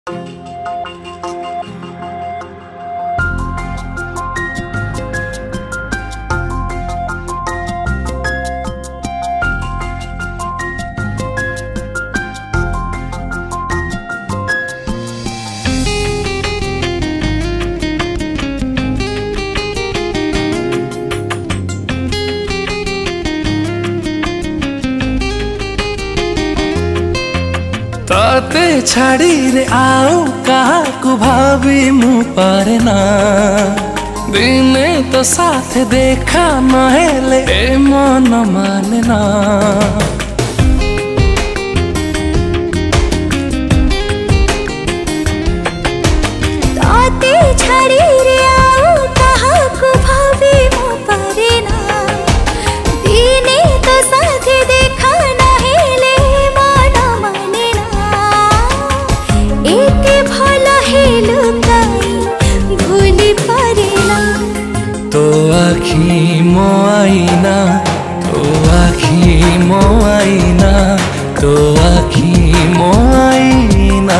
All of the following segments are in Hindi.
तते छाड़ी रे आउ काहाकु भाभी मु पारे ना दिने तो साथ देखा नहेले ए मन माने ना तते छाड़ी रे आउ काहाकु भाभी मु पारे ना दिने तो साथ देखा नहेले मन माने ना एते भला हेलु काई भूली पारे ना तो आखी मो आईना तो आखी मो आईना तो आखी मो आईना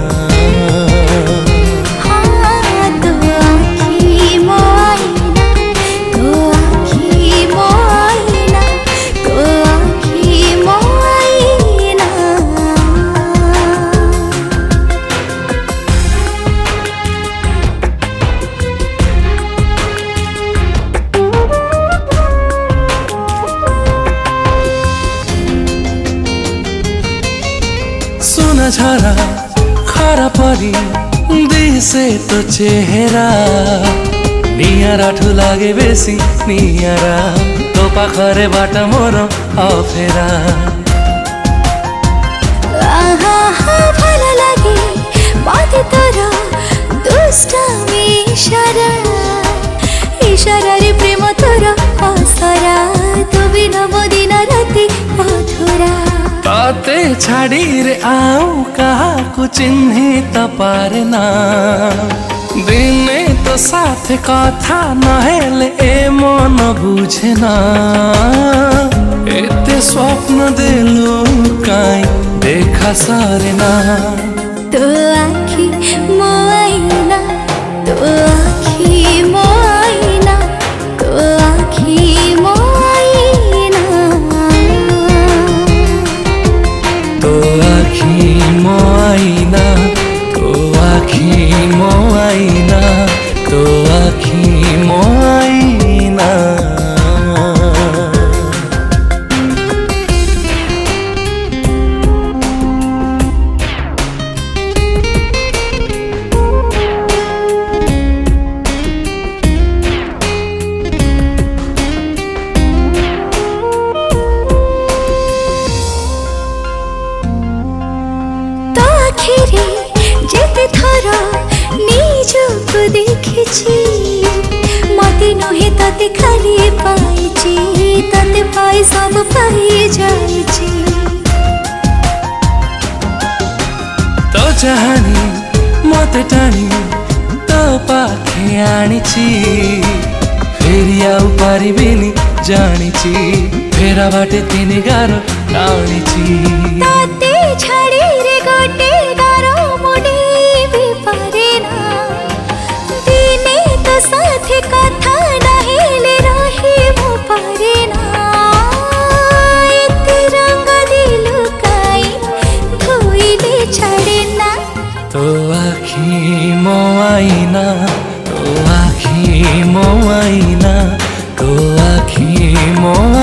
सुना झरा खरा परी दिसे तो चेहरा नियारा ठु लागे बेसी नियारा तो पाखरे बाट मोर अफेरा भल लगे बात तोर दुष्टामी इशारा इशारा रे प्रेम तोर असरा तू बिना मो दिन राति अधूरा तते छाड़ी रे आउ काहाकु चिन्हि त पारे ना दिने तो साथ कथा नहेले ए मन बुझे ना एते स्वप्न देलु काई देखा सारे ना तो आखी मो आईना तो आखी मो आईना तो आखी मो आईना तो आखी मो आईना तो आखी मो आईना तो आखी मो आईना आखिरी जेते थर निजको देखिछि मते नहे तते खाली पाइछि तते पाइ सब पाइ जाइछि तो चाहनी मते टाणी तो पाखे आनिछि फेरि आउ पारिबिनी जानिछि फेरा बाटे तिनी गारो टाणिछि तते छाडी रे गोटे गारो मुडी भी पारे ना दिने तो साथे कथा नहेले रही मो पारे ना एते रंग दिलु काई धोइले छाडे ना तो आखी मो आईना तो आखी मो आईना तो आखी मो